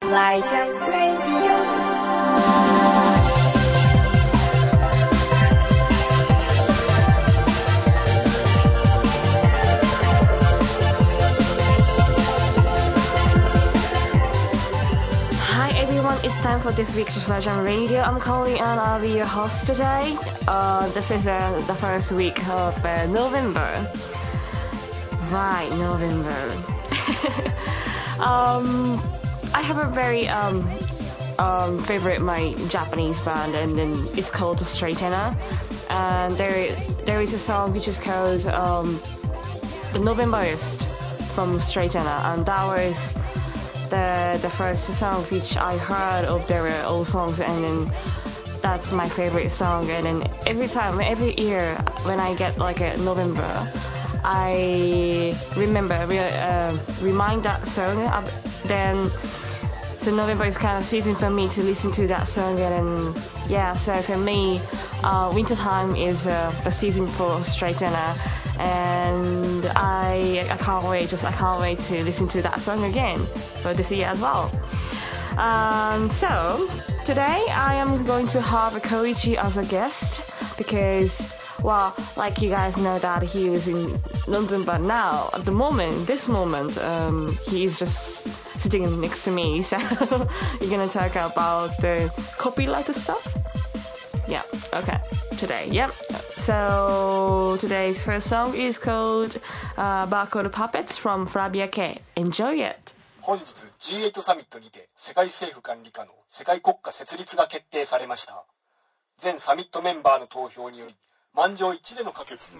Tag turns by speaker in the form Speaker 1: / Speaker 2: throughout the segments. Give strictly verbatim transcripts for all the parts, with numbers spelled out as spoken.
Speaker 1: Like a radio.
Speaker 2: Hi everyone, it's time for this week's Reflection Radio. I'm Colleen and I'll be your host today. Uh, this is uh, the first week of uh, November. Right, November. um, I have a very um, um, favorite my Japanese band, and then it's called Stray Tenor. And there there is a song which is called um, Novemberist from Stray Tenor, and that was the the first song which I heard of their old songs, and then that's my favorite song. And then every time, every year when I get like a November, I remember uh, remind that song. Then so November is kind of season for me to listen to that song. And then yeah, so for me, uh, winter time is uh, the season for Stray Tenor. And I I can't wait, just I can't wait to listen to that song again for this year as well. Um, so today I am going to have Koichi as a guest because, well, like you guys know that he was in London, but now at the moment, this moment, um, he is just sitting next to me. So you're gonna talk about the copyright stuff. Yeah. Okay. Today. Yep. So today's first song is called uh, Barcode Puppets from Flavia K. Enjoy it.
Speaker 3: 本日 ジーエイト サミットにて世界政府管理下の世界国家設立が決定されました。全サミットメンバーの投票により満場一致での可決。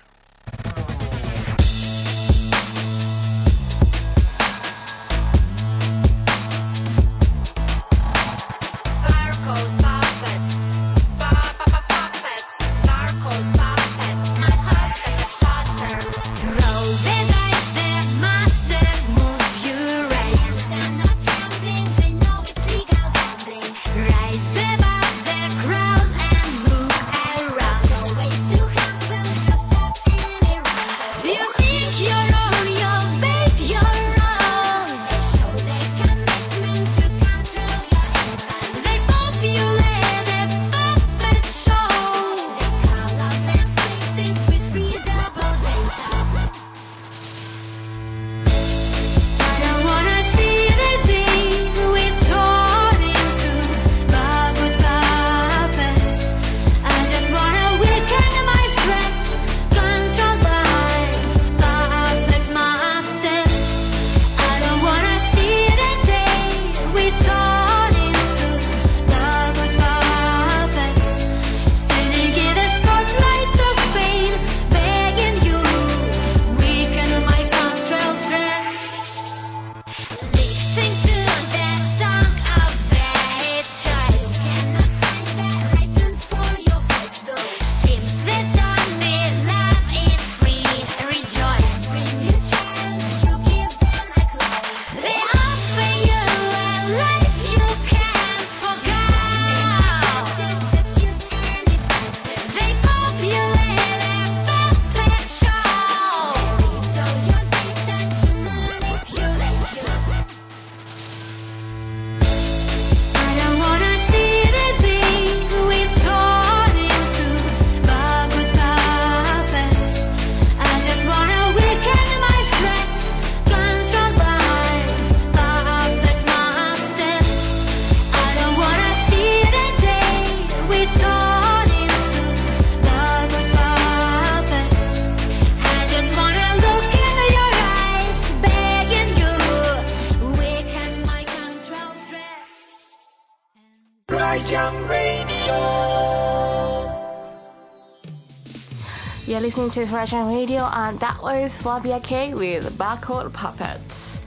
Speaker 2: You're listening to Reflection Radio, and that was Flavia K with Barcode Puppets.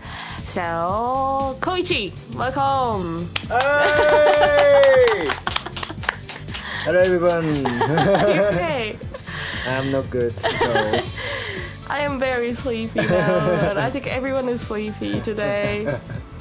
Speaker 2: So, Koichi, welcome.
Speaker 4: Hey! Hello, everyone.
Speaker 2: Are you okay?
Speaker 4: I'm not good. So.
Speaker 2: I am very sleepy now, and I think everyone is sleepy today.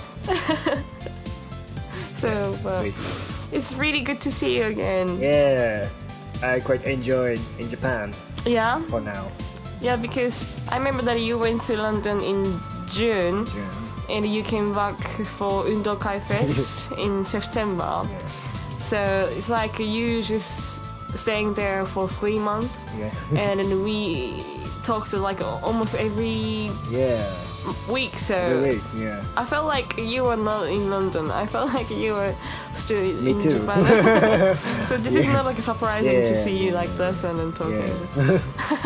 Speaker 2: So,
Speaker 4: Yes,
Speaker 2: uh,
Speaker 4: sleepy.
Speaker 2: it's really good to see you again.
Speaker 4: Yeah, I quite enjoyed in Japan
Speaker 2: Yeah?
Speaker 4: for now.
Speaker 2: Yeah, because I remember that you went to London in June.
Speaker 4: June.
Speaker 2: and you came back for Undokai Fest in September. So it's like you just staying there for three months,
Speaker 4: Yeah.
Speaker 2: and then we talked like almost every
Speaker 4: Yeah.
Speaker 2: week. So
Speaker 4: Every week, yeah.
Speaker 2: I felt like you were not in London. I felt like you were still
Speaker 4: Me
Speaker 2: in
Speaker 4: too.
Speaker 2: Japan. So this is not like surprising to
Speaker 4: Yeah.
Speaker 2: see you like this and then talking.
Speaker 4: Yeah.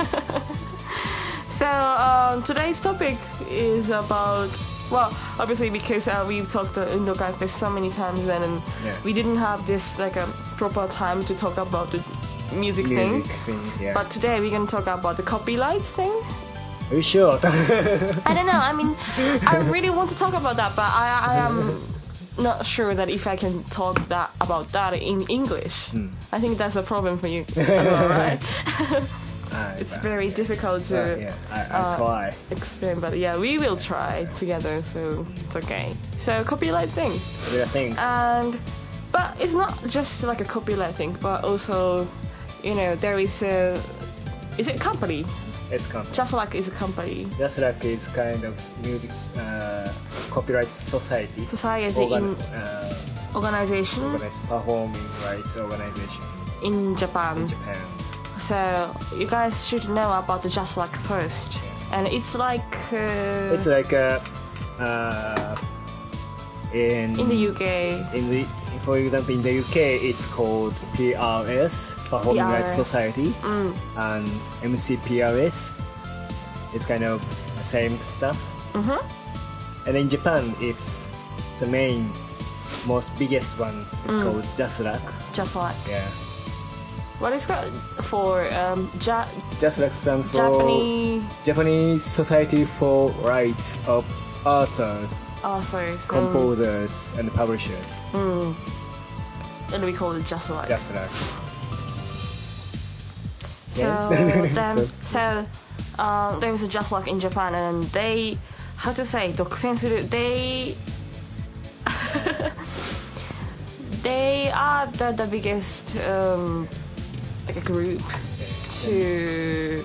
Speaker 2: So um, today's topic is about, well, obviously because uh, we've talked about Undokai Fest so many times then, and
Speaker 4: Yeah.
Speaker 2: we didn't have this like a proper time to talk about the music, thing.
Speaker 4: Music thing, yeah.
Speaker 2: But today we're gonna talk about the copyright thing.
Speaker 4: Are you sure?
Speaker 2: I don't know. I mean, I really want to talk about that, but I, I am not sure that if I can talk that about that in English. I think that's a problem for you as well, right?
Speaker 4: Ah,
Speaker 2: It's
Speaker 4: but-
Speaker 2: very difficult to
Speaker 4: but yeah, I, I
Speaker 2: uh,
Speaker 4: try.
Speaker 2: explain, but yeah, we will try together, so it's okay. So copyright thing,
Speaker 4: There are things.
Speaker 2: and but it's not just like a copyright thing, but also, you know, there is a is it a company?
Speaker 4: It's come.
Speaker 2: Just like is a company.
Speaker 4: Just like it's kind of music uh, copyright society.
Speaker 2: Society
Speaker 4: Organ-
Speaker 2: in
Speaker 4: uh,
Speaker 2: organization
Speaker 4: organized performing rights organization
Speaker 2: in Japan.
Speaker 4: in Japan.
Speaker 2: So you guys should know about the Just Like first, and it's like uh,
Speaker 4: It's like a uh, in
Speaker 2: in the U K.
Speaker 4: in the for example in the U K it's called P R S Performing
Speaker 2: P R S.
Speaker 4: Rights Society
Speaker 2: Mm.
Speaker 4: and M C P R S. It's kind of the same stuff.
Speaker 2: Mhm.
Speaker 4: And in Japan it's the main most biggest one. It's
Speaker 2: Mm.
Speaker 4: called Just Like.
Speaker 2: Just Like.
Speaker 4: Yeah.
Speaker 2: What is that for? Um, ja-
Speaker 4: Just Like stands for
Speaker 2: Japanese
Speaker 4: Japanese Society for Rights of Authors,
Speaker 2: authors. um,
Speaker 4: Composers, and Publishers.
Speaker 2: Mm. And we call it Just Like.
Speaker 4: Just Like.
Speaker 2: So
Speaker 4: Yeah.
Speaker 2: then, so uh, there is a Just Like in Japan, and they, how to say, 独占する, they, they are the, the biggest um, like a group to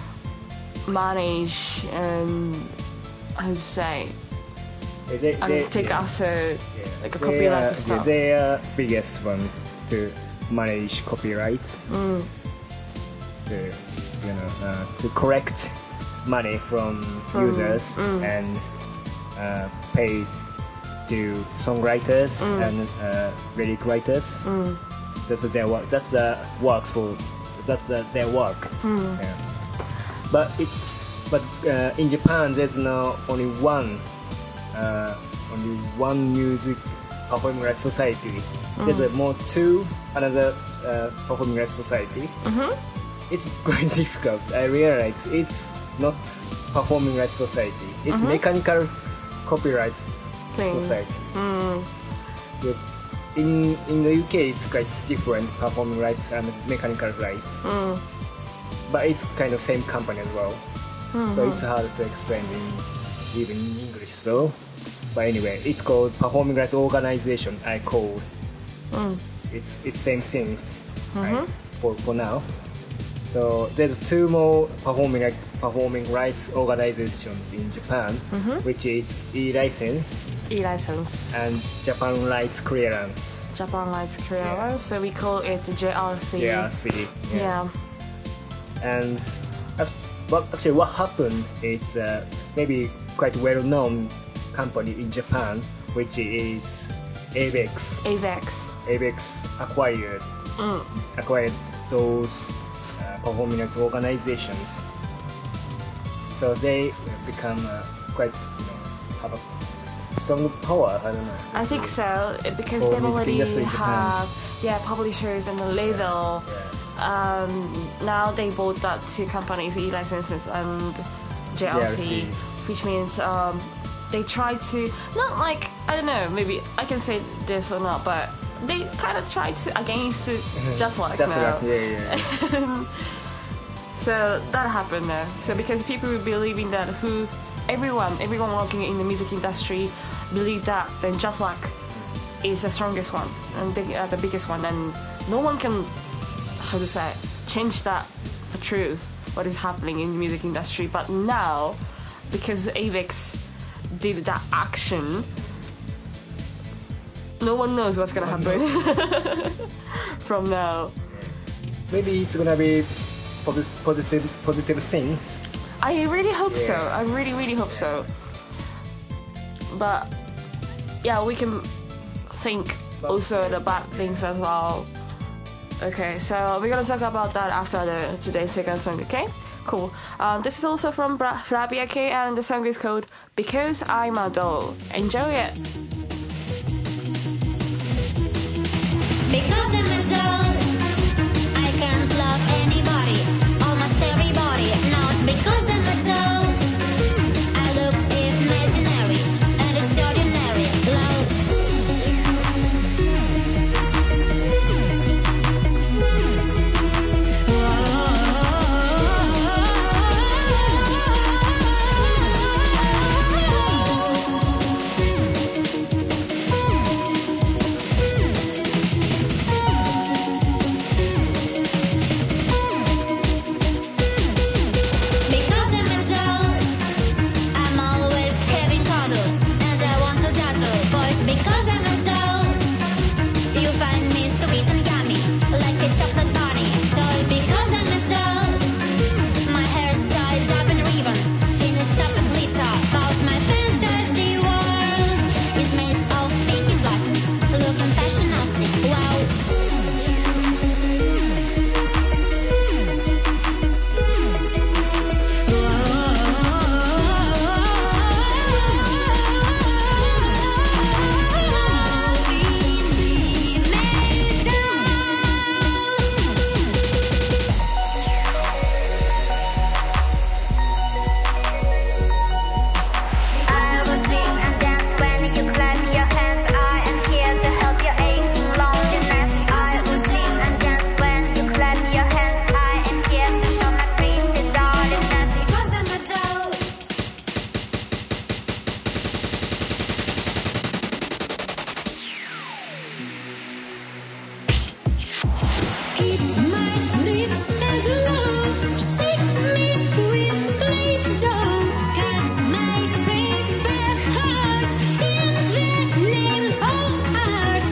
Speaker 2: manage and how to say
Speaker 4: They, they,
Speaker 2: and
Speaker 4: they-
Speaker 2: take
Speaker 4: yeah.
Speaker 2: after
Speaker 4: Yeah.
Speaker 2: like a
Speaker 4: They
Speaker 2: copyright
Speaker 4: are-
Speaker 2: stuff.
Speaker 4: They are biggest one to manage copyrights.
Speaker 2: Mm.
Speaker 4: To you know uh, to collect money from,
Speaker 2: From-
Speaker 4: users
Speaker 2: mm.
Speaker 4: and uh, pay to songwriters
Speaker 2: Mm.
Speaker 4: and uh, lyric writers.
Speaker 2: Mm.
Speaker 4: That's their work. That's the works for. That's the, their work.
Speaker 2: Mm.
Speaker 4: Yeah. But it, but uh, in Japan, there's no only one, uh, only one music performing rights society. There's a more two another uh, performing rights society.
Speaker 2: Mhm.
Speaker 4: It's quite difficult. I realize it's not performing rights society. It's mechanical copyrights
Speaker 2: Thing.
Speaker 4: society.
Speaker 2: Mm.
Speaker 4: But in in the U K, it's quite different performing rights and mechanical rights.
Speaker 2: Mm.
Speaker 4: But it's kind of same company as well.
Speaker 2: Mhm.
Speaker 4: So it's hard to explain in even in English. So, but anyway, it's called Performing Rights Organization. I call
Speaker 2: Mm.
Speaker 4: it's it's same things
Speaker 2: Mhm.
Speaker 4: right, for for now. So there's two more performing ri- performing rights organizations in Japan,
Speaker 2: Mhm.
Speaker 4: which is e-license
Speaker 2: E-license.
Speaker 4: and Japan Rights Clearance.
Speaker 2: Japan Rights Clearance, so we call it J R C.
Speaker 4: J R C.
Speaker 2: Yeah.
Speaker 4: And uh, but actually, what happened is uh, maybe quite well-known company in Japan, which is Avex.
Speaker 2: Avex.
Speaker 4: Avex acquired
Speaker 2: Mm.
Speaker 4: acquired those uh, performing arts organizations. So they become uh, quite, you know, have a strong power. I don't know.
Speaker 2: I think so, eh, because
Speaker 4: For
Speaker 2: they've
Speaker 4: music
Speaker 2: already
Speaker 4: industry in Japan.
Speaker 2: have yeah publishers and a label.
Speaker 4: Yeah.
Speaker 2: Um, now they bought that two companies, E-licenses and J R C,
Speaker 4: J R C.
Speaker 2: which means um, they try to not like I don't know, maybe I can say this or not, but they kind of try to against it, just like
Speaker 4: Just
Speaker 2: now.
Speaker 4: like, yeah, yeah.
Speaker 2: So that happened there. So because people believe in that, who everyone, everyone working in the music industry believe that, then Just Like is the strongest one and they are the biggest one, and no one can, how to say, change that the truth, what is happening in the music industry. But now, because Avex did that action, no one knows what's gonna happen from now.
Speaker 4: Maybe it's gonna be posi- positive positive things.
Speaker 2: I really hope so.
Speaker 4: Yeah.
Speaker 2: I really, really hope so. But yeah, we can think also the bad things as well. Okay, so we're gonna talk about that after the today's second song. Okay, cool. Um, this is also from Bra- Rabia K, and the song is called "Because I'm a Doll." Enjoy it.
Speaker 1: Because I'm a doll, I can't love anybody. Almost everybody knows. Because I'm a doll, I look imaginary and extraordinary. Love. Because I'm a doll, I'm always having cuddles, and I want to dazzle boys. Because I'm a doll, you find me sweet and yummy, like a chocolate bunny toy. Because I'm a doll, my hair's tied up in ribbons, finished up with glitter. Cause my fantasy world is made of pink and plastic, looking fashionastic. Wow. I will sing and dance when you clap your hands. I am here to help your aching loneliness. I will sing and dance when you clap your hands. I am here to show my pretty darlingness. Because I'm a doll. Keep my lips aglow, shake me with Play-Doh, cut my paper heart in the name of art.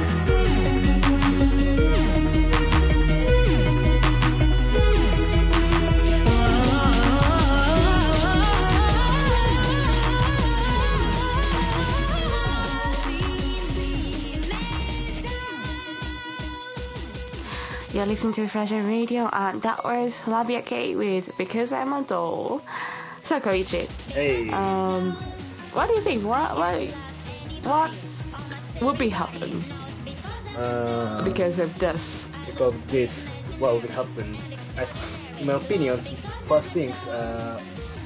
Speaker 2: You're listening to Fresh Air Radio, and that was Rabia K with "Because I'm a Doll." So Koichi,
Speaker 4: Hey,
Speaker 2: um, what do you think? What what what would be happen
Speaker 4: uh,
Speaker 2: because of this?
Speaker 4: because of this, what would happen? As, in my opinion, first things, uh,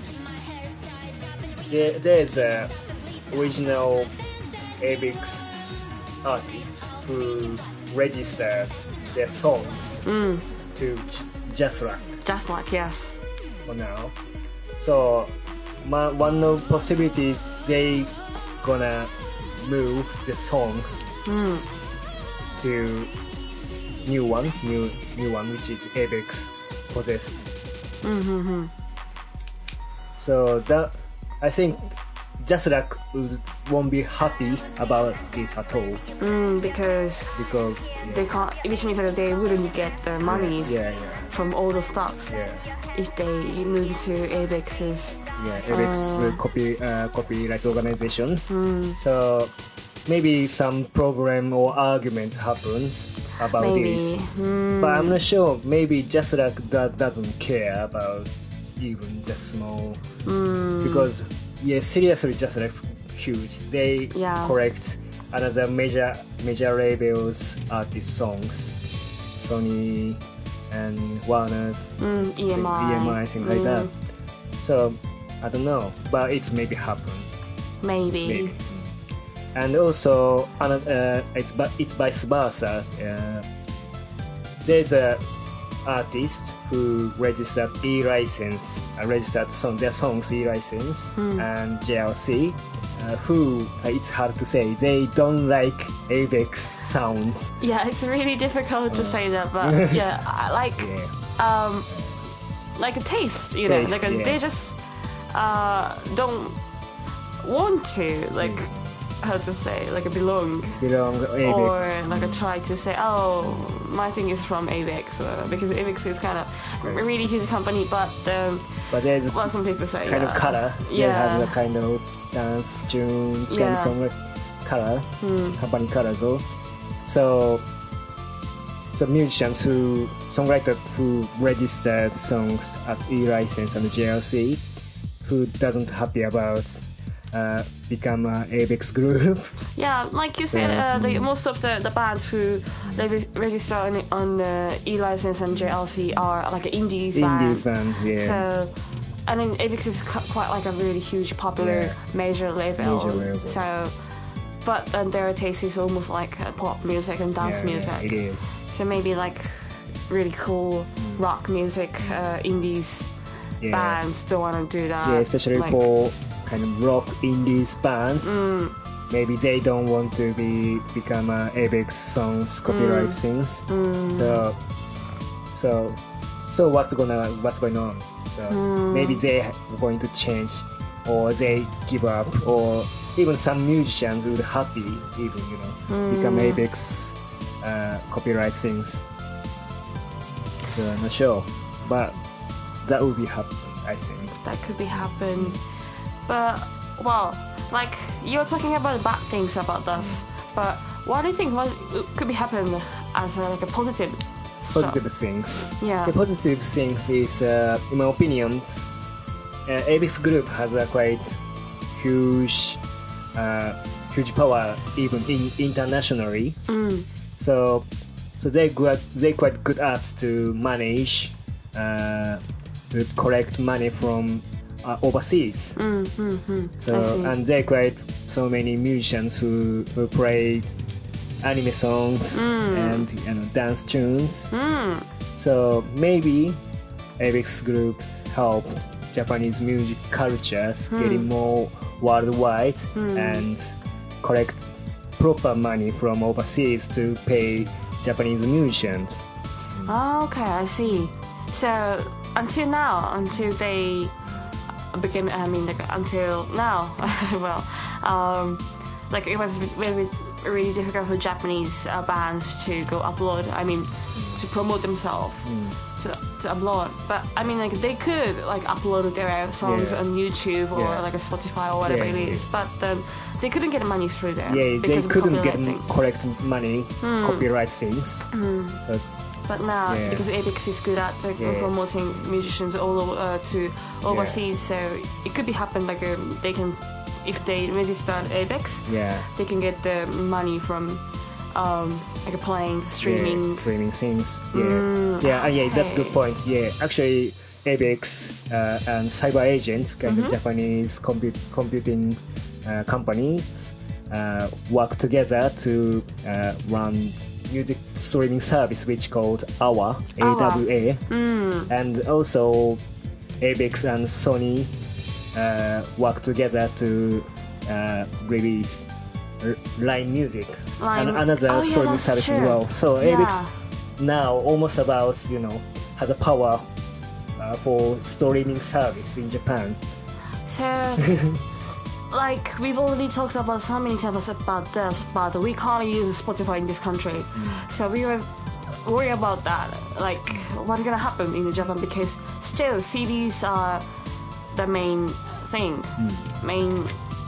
Speaker 4: there, there's a original Avex artist who registers their songs
Speaker 2: Mm,
Speaker 4: to J- Just Rock
Speaker 2: just like yes.
Speaker 4: for now. So, my, one of possibilities they gonna move the songs
Speaker 2: Mm,
Speaker 4: to new one, new new one, which is Avex Possessed.
Speaker 2: mm-hmm.
Speaker 4: So that I think Just Rock would, won't be happy about this at all
Speaker 2: Mm, because
Speaker 4: because
Speaker 2: they can't, which means that they wouldn't get the monies
Speaker 4: yeah, yeah,
Speaker 2: from all the stuffs
Speaker 4: yeah,
Speaker 2: if they move to Avex's.
Speaker 4: yeah. Avex
Speaker 2: Uh.
Speaker 4: will copy uh, copyright organizations.
Speaker 2: Mm,
Speaker 4: So maybe some problem or argument happens about
Speaker 2: maybe.
Speaker 4: this.
Speaker 2: Mm,
Speaker 4: But I'm not sure. Maybe Just Rock that doesn't care about even the small
Speaker 2: mm,
Speaker 4: because yeah, seriously, Just Rock huge. They
Speaker 2: Yeah.
Speaker 4: correct another major major labels artist songs, Sony and Warner's,
Speaker 2: mm, E M I.
Speaker 4: E M I, things like
Speaker 2: Mm,
Speaker 4: that. So I don't know, but it's maybe happen.
Speaker 2: Maybe.
Speaker 4: Maybe. And also, another, uh, it's vi- it's vice versa. Uh, there's a artist who registered e-license, uh, registered song, their songs e-license, and J L C, uh, who uh, it's hard to say. They don't like Avex sounds.
Speaker 2: Yeah, it's really difficult to say that, but yeah, I like
Speaker 4: Yeah.
Speaker 2: um, like a taste, you know,
Speaker 4: Taste,
Speaker 2: like a,
Speaker 4: yeah.
Speaker 2: they just uh, don't want to like how to say like belong
Speaker 4: belong Avex.
Speaker 2: or like I try to say oh my thing is from Avex uh, because Avex is kind of a really huge company, but um,
Speaker 4: but there's
Speaker 2: well some people say
Speaker 4: kind
Speaker 2: yeah.
Speaker 4: of color.
Speaker 2: Yeah.
Speaker 4: They have the kind of dance tunes, kind
Speaker 2: Yeah.
Speaker 4: of song color,
Speaker 2: Hmm.
Speaker 4: company color. So, so, so musicians who, songwriters who registered songs at E-License and J L C, who doesn't happy about uh, become a Avex group.
Speaker 2: Yeah, like you said,
Speaker 4: Yeah.
Speaker 2: uh, the, most of the, the bands who they re- register on, on uh, E-License and J L C are like indies
Speaker 4: Indies
Speaker 2: band.
Speaker 4: band, yeah.
Speaker 2: So, I mean, Avex is cu- quite like a really huge, popular,
Speaker 4: Yeah.
Speaker 2: major label.
Speaker 4: Major label.
Speaker 2: So, but uh, their taste is almost like uh, pop music and dance
Speaker 4: yeah,
Speaker 2: music.
Speaker 4: yeah, it is.
Speaker 2: So maybe like really cool rock music, uh, indies
Speaker 4: Yeah.
Speaker 2: bands don't want to do that.
Speaker 4: Yeah, especially
Speaker 2: like,
Speaker 4: for kind of rock indies bands.
Speaker 2: Mm,
Speaker 4: Maybe they don't want to be become uh, Avex songs copyright
Speaker 2: Mm.
Speaker 4: things.
Speaker 2: mm,
Speaker 4: So, so, so what's gonna what's going on? So
Speaker 2: Mm.
Speaker 4: maybe they are going to change, or they give up, or even some musicians would happy even you know become
Speaker 2: Mm.
Speaker 4: Avex uh, copyright things. So I'm not sure, but that would be happen, I think.
Speaker 2: that could be happen. But well, like you're talking about bad things about this, but what do you think? What could be happen as a, like a positive? stuff?
Speaker 4: Positive things.
Speaker 2: Yeah.
Speaker 4: The positive things is, uh, in my opinion, uh, Avex Group has a quite huge, uh, huge power even in internationally.
Speaker 2: Mm.
Speaker 4: So, so they good, they quite good at to manage, uh, to collect money from uh, overseas.
Speaker 2: Mm, mm, mm. I
Speaker 4: So
Speaker 2: see.
Speaker 4: and they quite so many musicians who who play anime songs
Speaker 2: Mm.
Speaker 4: and you know dance tunes.
Speaker 2: Mm.
Speaker 4: So maybe Avex Group help Japanese music cultures getting more worldwide and collect proper money from overseas to pay Japanese musicians.
Speaker 2: Oh, okay, I see. So until now, until they became, I mean, like until now, well, um, like it was very, really difficult for Japanese uh, bands to go upload. I mean, to promote themselves, to, to upload. But I mean, like they could like upload their songs
Speaker 4: Yeah.
Speaker 2: on YouTube or
Speaker 4: Yeah.
Speaker 2: like a Spotify or whatever
Speaker 4: Yeah,
Speaker 2: it is.
Speaker 4: yeah.
Speaker 2: But um, they couldn't get money through there.
Speaker 4: Yeah, they
Speaker 2: because of
Speaker 4: couldn't get
Speaker 2: copyright thing.
Speaker 4: collect money, copyright things. But
Speaker 2: But now,
Speaker 4: Yeah.
Speaker 2: because Avex is good at uh,
Speaker 4: Yeah.
Speaker 2: promoting musicians all over uh, to overseas, so it could be happen like um, they can, if they register Avex,
Speaker 4: yeah,
Speaker 2: they can get the money from um, like playing, streaming.
Speaker 4: yeah, streaming things. Yeah,
Speaker 2: Mm,
Speaker 4: yeah, and yeah, that's a good
Speaker 2: okay.
Speaker 4: point. Yeah, actually, Avex uh, and Cyber Agent, kind
Speaker 2: Mm-hmm.
Speaker 4: of Japanese compu- computing uh, company, uh, work together to uh, run music streaming service which called AWA, A W A,
Speaker 2: Mm,
Speaker 4: and also Avex and Sony uh, work together to uh, release R- Line Music
Speaker 2: Line-
Speaker 4: and another
Speaker 2: oh, yeah,
Speaker 4: streaming
Speaker 2: that's
Speaker 4: service as
Speaker 2: true.
Speaker 4: well. So
Speaker 2: Yeah.
Speaker 4: Avex now almost about you know has a power uh, for streaming service in Japan.
Speaker 2: so, like we've already talked about so many times about this, but we can't use Spotify in this country. So we were worried about that. Like, what's gonna happen in Japan? Because still, C Ds are the main thing, main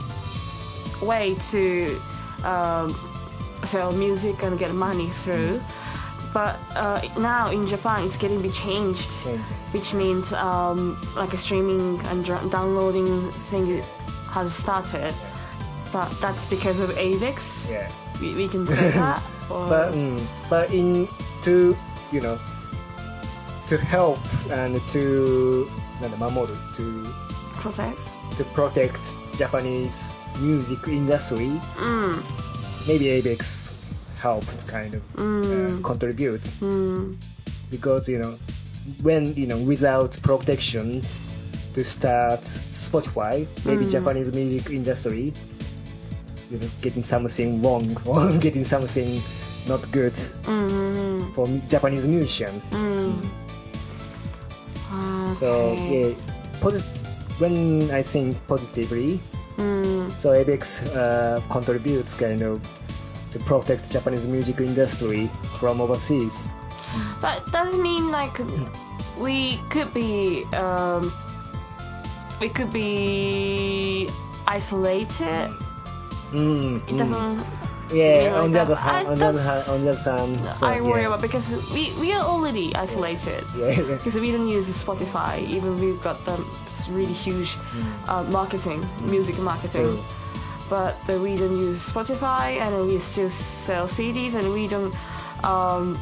Speaker 2: way to um, sell music and get money through. But uh, now in Japan, it's getting be changed,
Speaker 4: Changing.
Speaker 2: which means um, like a streaming and dr- downloading thing has started. But that's because of Avex.
Speaker 4: Yeah.
Speaker 2: We, we can say that. Or,
Speaker 4: But mm, but in to you know to help and to なんだ守る to
Speaker 2: protect.
Speaker 4: to protect Japanese music industry,
Speaker 2: Mm,
Speaker 4: maybe Avex helped kind of uh, contribute
Speaker 2: mm,
Speaker 4: because you know when you know without protections to start Spotify, maybe Japanese music industry you know getting something wrong or getting something not good
Speaker 2: mm,
Speaker 4: for mu- Japanese musicians.
Speaker 2: mm.
Speaker 4: So
Speaker 2: Okay.
Speaker 4: yeah, posi- when I think positively, So A B E X uh, contributes kind of to protect Japanese music industry from overseas.
Speaker 2: But does it mean like we could be um, we could be isolated?
Speaker 4: Mm,
Speaker 2: It doesn't.
Speaker 4: Yeah,
Speaker 2: mean like
Speaker 4: on the
Speaker 2: that.
Speaker 4: other hand,
Speaker 2: I-
Speaker 4: on the other
Speaker 2: that's-
Speaker 4: hand, on the other hand, so,
Speaker 2: I worry
Speaker 4: yeah.
Speaker 2: about because we we are already isolated.
Speaker 4: Yeah.
Speaker 2: Because we don't use Spotify, even we've got the really huge uh, marketing, music marketing.
Speaker 4: True.
Speaker 2: But uh, we don't use Spotify, and we still sell C Ds, and we don't um,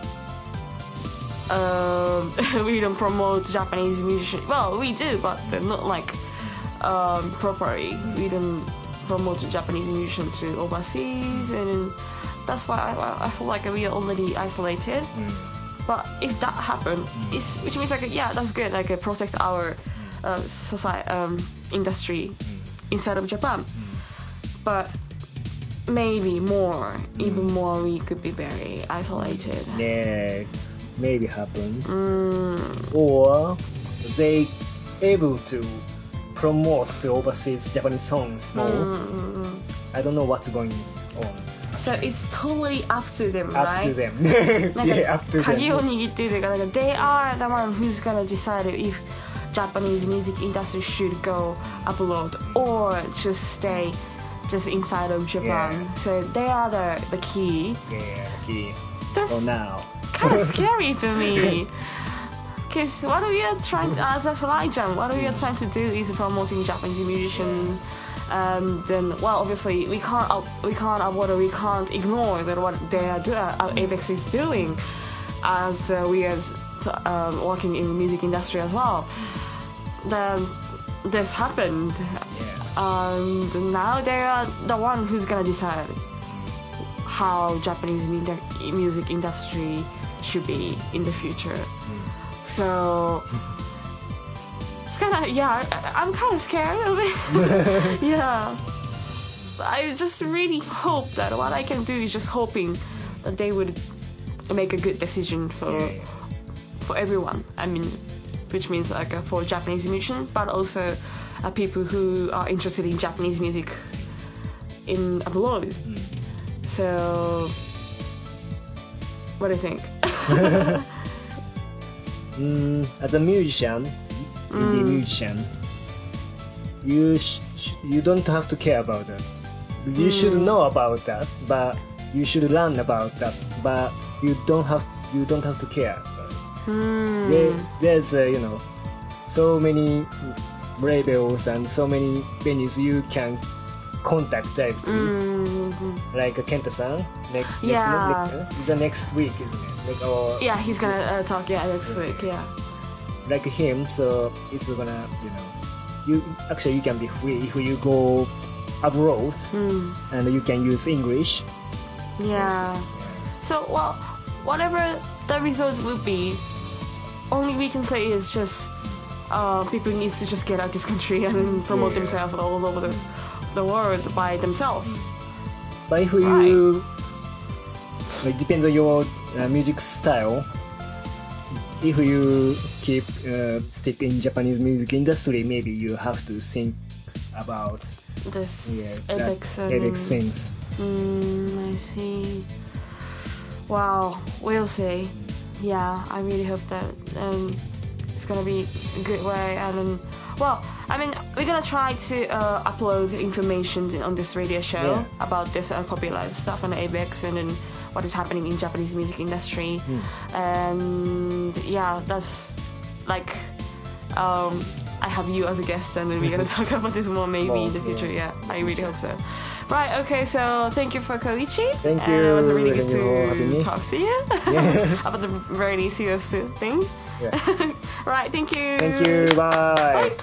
Speaker 2: um we don't promote Japanese music. Well, we do, but they're not like um, properly. We don't promote Japanese musician to overseas, and that's why I, I feel like we are already isolated. But if that happened, it's, which means like yeah, that's good. Like uh, protect our uh, society, um, industry inside of Japan. But maybe more, even more, we could be very isolated.
Speaker 4: Yeah, maybe happen. Or they able to promote the overseas Japanese songs more. I don't know what's going on.
Speaker 2: So it's totally up to them,
Speaker 4: Up
Speaker 2: right?
Speaker 4: to them.
Speaker 2: なん
Speaker 4: Yeah, up
Speaker 2: か
Speaker 4: to
Speaker 2: 鍵を
Speaker 4: them.
Speaker 2: 握っているというか、なんか they are the one who's gonna decide if Japanese music industry should go abroad or just stay just inside of Japan.
Speaker 4: Yeah.
Speaker 2: So they are the the key.
Speaker 4: Yeah, key.
Speaker 2: That's
Speaker 4: For now.
Speaker 2: kind of scary for me. Because what we are trying to, as a Flyjam, what we are trying to do is promoting Japanese musician. Um, then, well, obviously we can't uh, we can't avoid or we can't ignore that what they are doing. Uh, A B E X is doing, as uh, we are t- um, working in the music industry as well. Then this happened, and now they are the one who's gonna decide how Japanese media, music industry should be in the future. So it's kind of yeah, I, I'm kind of scared of it. Yeah, I just really hope that what I can do is just hoping that they would make a good decision for
Speaker 4: Yeah.
Speaker 2: for everyone. I mean, which means like uh, for Japanese musicians, but also uh, people who are interested in Japanese music in abroad. So, what do you think?
Speaker 4: Mm, as a musician, indie musician, you sh- sh- you don't have to care about that. You should know about that, but you should learn about that. But you don't have you don't have to care. There, there's uh, you know so many labels and so many venues you can contact directly. Like uh, Kenta-san next
Speaker 2: Yeah.
Speaker 4: next, next, next the next week, isn't it? Like, or
Speaker 2: Yeah, he's gonna uh, talk yeah next week. Yeah.
Speaker 4: like him, so it's gonna, you know, you actually you can be free if you go abroad and you can use English.
Speaker 2: Yeah. So well, whatever the result will be, only we can say is just uh, people needs to just get out this country and promote
Speaker 4: Yeah.
Speaker 2: themselves all over the, the world by themselves.
Speaker 4: But if you, it depends on your uh, music style. If you keep uh, stick in Japanese music industry, maybe you have to think about
Speaker 2: This
Speaker 4: yeah, that
Speaker 2: A B E X and-
Speaker 4: A B E X things.
Speaker 2: Mm, I see. Wow, we'll see. Yeah, I really hope that um, it's gonna be a good way. And um, well, I mean, we're gonna try to uh, upload information on this radio show
Speaker 4: Yeah.
Speaker 2: about this uh, copyright stuff on A B E X and then what is happening in Japanese music industry. And yeah, that's like. Um, I have you as a guest, and then we're gonna talk about this more maybe
Speaker 4: More,
Speaker 2: in the future.
Speaker 4: yeah.
Speaker 2: Yeah, I really hope so. Right. Okay. So thank you for Koichi.
Speaker 4: Thank
Speaker 2: And it was
Speaker 4: you.
Speaker 2: really good
Speaker 4: Thank you for having
Speaker 2: to
Speaker 4: me.
Speaker 2: talk to you
Speaker 4: Yeah.
Speaker 2: about the very serious thing.
Speaker 4: Yeah.
Speaker 2: Right. Thank you.
Speaker 4: Thank you. Bye.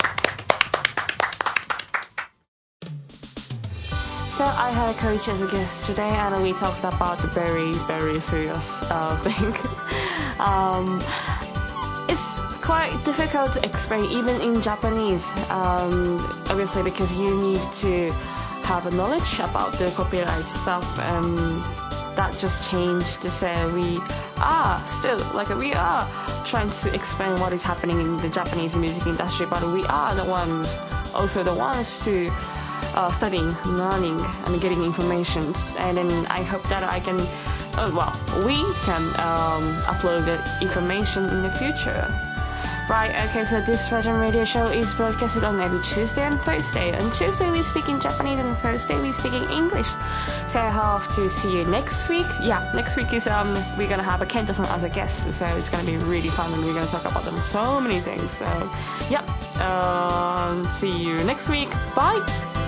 Speaker 2: So I had Koichi as a guest today, and we talked about the very, very serious uh, thing. um, it's quite difficult to explain, even in Japanese. Um, obviously, because you need to have a knowledge about the copyright stuff, and that just changed to say we are still like we are trying to explain what is happening in the Japanese music industry, but we are the ones, also the ones to uh, studying, learning, and getting information. And then I hope that I can, uh, well, we can um, upload the information in the future. Right, okay, so this Fajin Radio Show is broadcasted on every Tuesday and Thursday. On Tuesday we speak in Japanese and Thursday we speak in English. So I hope to see you next week. Yeah, next week is um we're gonna have a Kenta-san as a guest, so it's gonna be really fun and we're gonna talk about them so many things. So yeah, um, see you next week. Bye!